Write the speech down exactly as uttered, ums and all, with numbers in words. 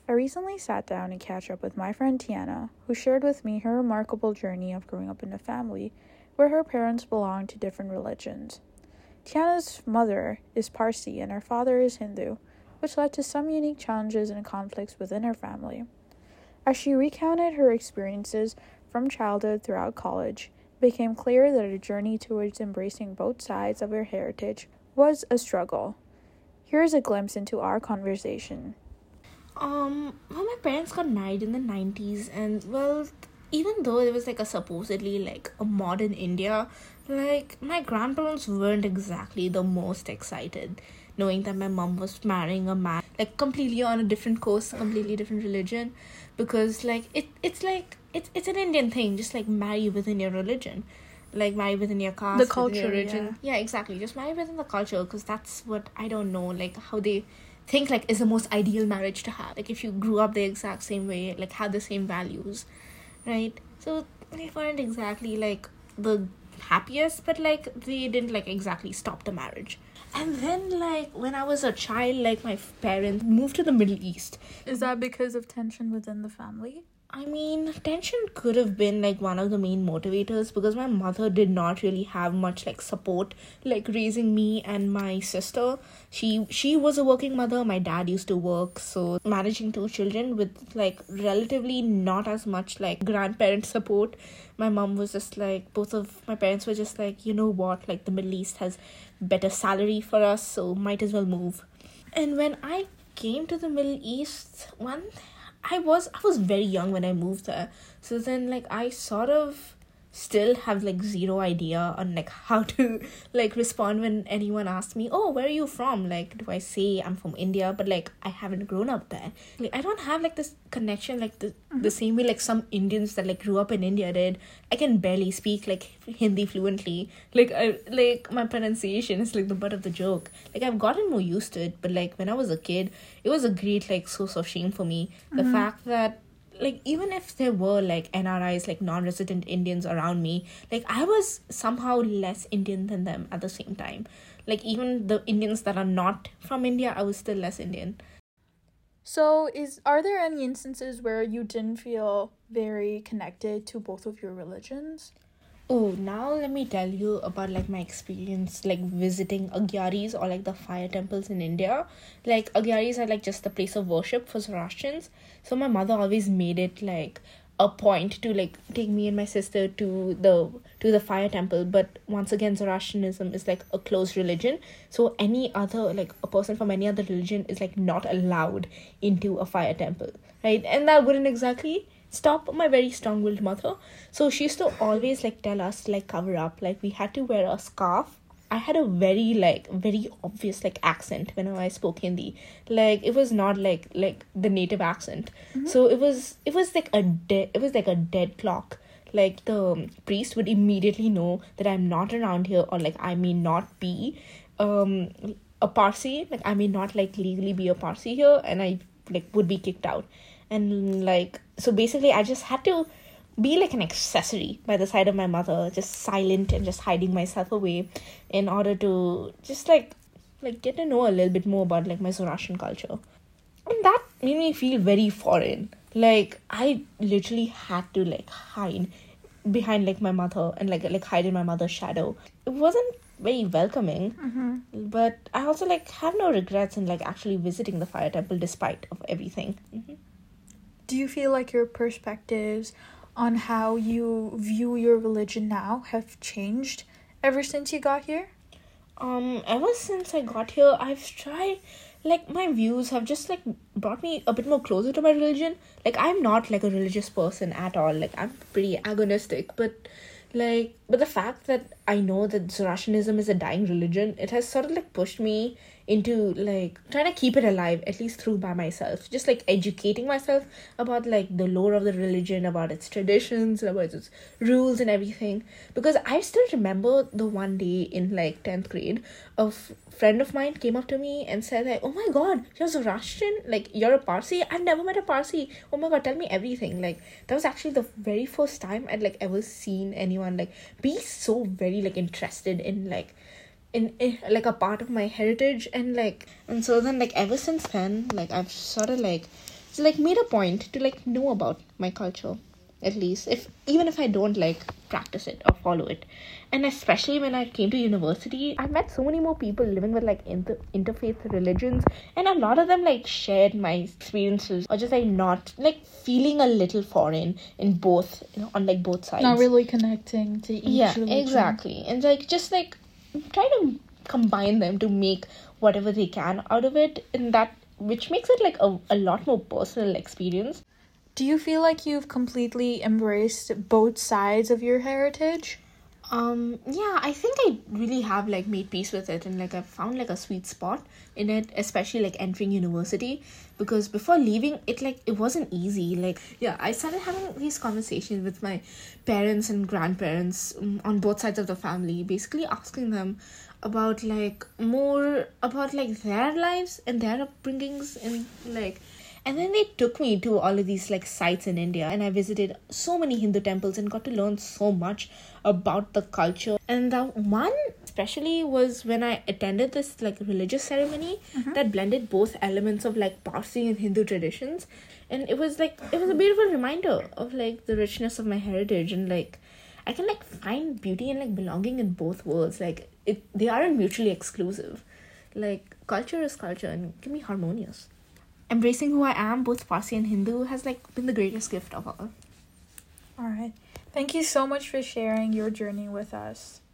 I recently sat down and catch up with my friend Tiana, who shared with me her remarkable journey of growing up in a family where her parents belonged to different religions. Tiana's mother is Parsi and her father is Hindu, which led to some unique challenges and conflicts within her family. As she recounted her experiences from childhood throughout college, it became clear that her journey towards embracing both sides of her heritage was a struggle. Here is a glimpse into our conversation. Um, well, my parents got married in the nineties, and well, even though it was like a supposedly like a modern India, like my grandparents weren't exactly the most excited knowing that my mom was marrying a man like completely on a different coast, completely different religion, because like it it's like it's it's an Indian thing, just like marry within your religion. Like marry within your caste, The culture, within your religion. yeah. Yeah, exactly. Just marry within the culture, because that's what I don't know, like how they think like is the most ideal marriage to have. Like if you grew up the exact same way, like had the same values, right? So they weren't exactly like the happiest, but like they didn't like exactly stop the marriage. And then like when I was a child, like my parents moved to the Middle East. Is that because of tension within the family? I mean, tension could have been like one of the main motivators, because my mother did not really have much like support, like raising me and my sister. She she was a working mother. My dad used to work, so managing two children with like relatively not as much like grandparent support. My mom was just like, both of my parents were just like, you know what, like the Middle East has better salary for us, so might as well move. And when I came to the Middle East, one I was I was very young when I moved there. So then like I sort of still have like zero idea on like how to like respond when anyone asks me, oh, where are you from? Like, do I say I'm from India? But like I haven't grown up there. Like I don't have like this connection like the mm-hmm. the same way like some Indians that like grew up in India did. I can barely speak like Hindi fluently. Like I like my pronunciation is like the butt of the joke. Like I've gotten more used to it, but like when I was a kid, it was a great like source of shame for me. The mm-hmm. fact that like even if there were like N R Is, like non-resident Indians around me, like I was somehow less Indian than them at the same time. Like even the Indians that are not from India, I was still less Indian. So is are there any instances where you didn't feel very connected to both of your religions? Oh, now let me tell you about like my experience like visiting Agyaris, or like the fire temples in India. Like Agyaris are like just the place of worship for Zoroastrians. So my mother always made it like a point to like take me and my sister to the to the fire temple. But once again, Zoroastrianism is like a closed religion. So any other like a person from any other religion is like not allowed into a fire temple, right? And that wouldn't exactly stop my very strong-willed mother. So she used to always like tell us to like cover up. Like we had to wear a scarf. I had a very like very obvious like accent whenever I spoke Hindi. Like it was not like like the native accent. Mm-hmm. So it was it was like a dead it was like a dead clock. Like the priest would immediately know that I'm not around here, or like I may not be um a Parsi. Like I may not like legally be a Parsi here, and I like would be kicked out. And like so basically I just had to be like an accessory by the side of my mother, just silent and just hiding myself away in order to just like like get to know a little bit more about like my Zoroastrian culture. And that made me feel very foreign. Like I literally had to like hide behind like my mother and like like hide in my mother's shadow. It wasn't very welcoming, mm-hmm. but I also like have no regrets in like actually visiting the fire temple despite of everything. Mm-hmm. Do you feel like your perspectives on how you view your religion now have changed ever since you got here? Um, ever since I got here, I've tried, like, my views have just, like, brought me a bit more closer to my religion. Like, I'm not, like, a religious person at all. Like, I'm pretty agnostic, but, like, but the fact that I know that Zoroastrianism is a dying religion, it has sort of, like, pushed me into like trying to keep it alive, at least through by myself, just like educating myself about like the lore of the religion, about its traditions, about its rules and everything. Because I still remember the one day in like tenth grade, a f- friend of mine came up to me and said like, oh my god, you're Zoroastrian, like you're a Parsi. I've never met a Parsi. Oh my god, tell me everything. Like that was actually the very first time I'd like ever seen anyone like be so very like interested in like In, in like a part of my heritage. And like and so then like ever since then, like I've sort of like So like made a point to like know about my culture, at least, if even if I don't like practice it or follow it. And especially when I came to university, I met so many more people living with like inter- interfaith religions, and a lot of them like shared my experiences, or just like not like feeling a little foreign in both, you know, on like both sides, Not really connecting to each yeah religion. exactly. And like just like try to combine them to make whatever they can out of it, and that which makes it like a, a lot more personal experience. Do you feel like you've completely embraced both sides of your heritage? Um, yeah, I think I really have like made peace with it, and like I've found like a sweet spot in it, especially like entering university, because before leaving it, like it wasn't easy. Like, yeah, I started having these conversations with my parents and grandparents um, on both sides of the family, basically asking them about like more about like their lives and their upbringings, and like and then they took me to all of these like sites in India, and I visited so many Hindu temples and got to learn so much about the culture. And that one especially was when I attended this like religious ceremony Mm-hmm. that blended both elements of like Parsi and Hindu traditions. And it was like it was a beautiful reminder of like the richness of my heritage, and like I can like find beauty and like belonging in both worlds. Like it they aren't mutually exclusive. Like culture is culture and can be harmonious. Embracing who I am, both Parsi and Hindu, has like been the greatest gift of all. All right. Thank you so much for sharing your journey with us.